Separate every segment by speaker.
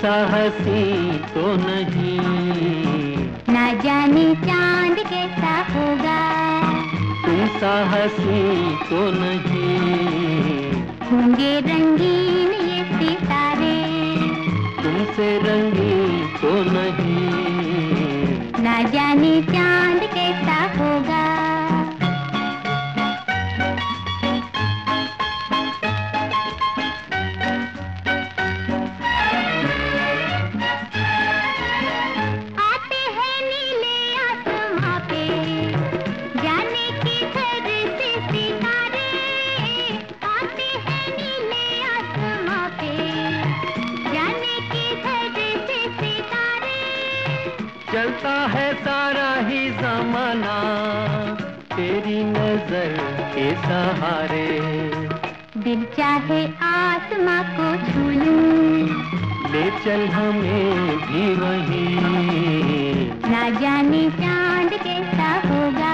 Speaker 1: सा हंसी तो नहीं,
Speaker 2: ना जाने चांद कैसा होगा।
Speaker 1: तुम सा हंसी तो नहीं,
Speaker 2: होंगे रंगीन ये सितारे।
Speaker 1: तुमसे रंगीन तो नहीं,
Speaker 2: ना जाने चांद कैसा होगा। आते हैं नीले आसमां पे, जाने किधर से सितारे। आते हैं नीले आसमां पे, जाने किधर से सितारे।
Speaker 1: चलता है सारा ही जमाना तेरी नजर के सहारे।
Speaker 2: दिल चाहे आसमां को छू लूं,
Speaker 1: ले चल हमें भी वहीं,
Speaker 2: ना जाने चांद कैसा होगा।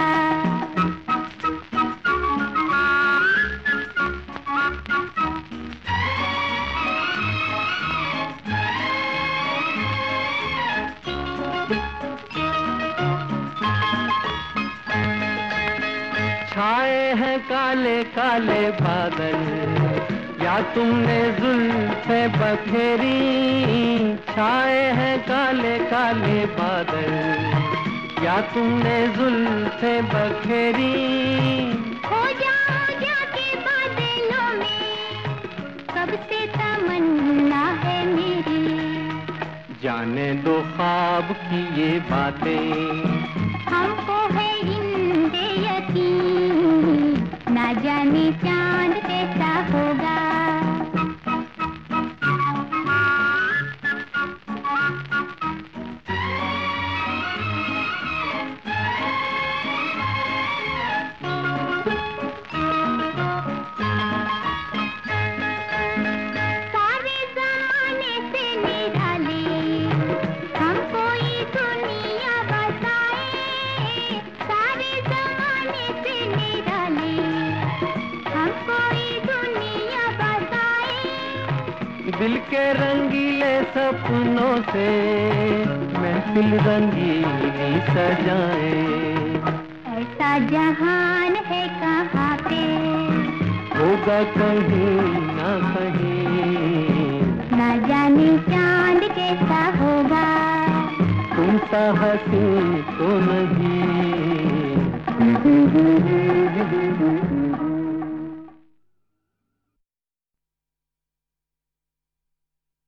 Speaker 1: छाए हैं काले काले बादल, या तुमने जुल्फे बखेरी। छाए हैं काले काले बादल, या तुमने जुल्फे बखेरी।
Speaker 2: हो जाओ जाके बादलों में, कब से तमन्ना है मेरी।
Speaker 1: जाने दो ख्वाब की ये बातें,
Speaker 2: हमको है इनसे यकीन, ना जाने चांद कैसा होगा। सारे जमाने से निराले हमको ये दुनिया बताए। सारे जमाने से निराले हमको ये दुनिया बताए।
Speaker 1: दिल के रंगीले सपनों से महफिल रंगीली सजाए।
Speaker 2: ऐसा जहान है कहाँ पे,
Speaker 1: होगा कहीं ना कहीं,
Speaker 2: ना जाने चांद कैसा होगा।
Speaker 1: तुम सा हंसी तो नहीं।